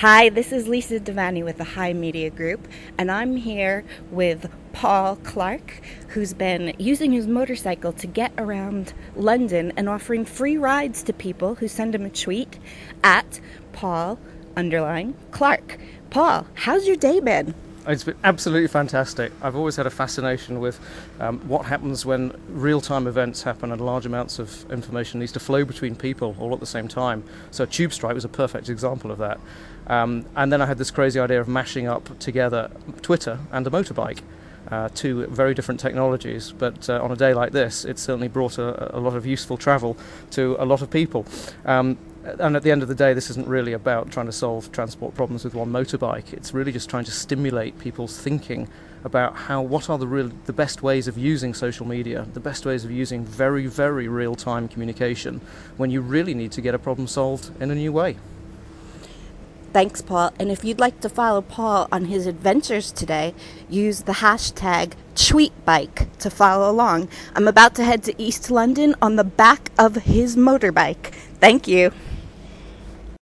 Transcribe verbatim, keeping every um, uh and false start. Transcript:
Hi, this is Lisa Devaney with the High Media Group, and I'm here with Paul Clark, who's been using his motorcycle to get around London and offering free rides to people who send him a tweet at Paul underline Clark. Paul, how's your day been? It's been absolutely fantastic. I've always had a fascination with um, what happens when real-time events happen and large amounts of information needs to flow between people all at the same time. So Tube Strike was a perfect example of that. Um, and then I had this crazy idea of mashing up together Twitter and a motorbike. Uh, two very different technologies, but uh, on a day like this, it certainly brought a, a lot of useful travel to a lot of people. Um, and at the end of the day, this isn't really about trying to solve transport problems with one motorbike. It's really just trying to stimulate people's thinking about how what are the real, the best ways of using social media, the best ways of using very, very real-time communication when you really need to get a problem solved in a new way. Thanks, Paul. And if you'd like to follow Paul on his adventures today, use the hashtag TweetBike to follow along. I'm about to head to East London on the back of his motorbike. Thank you.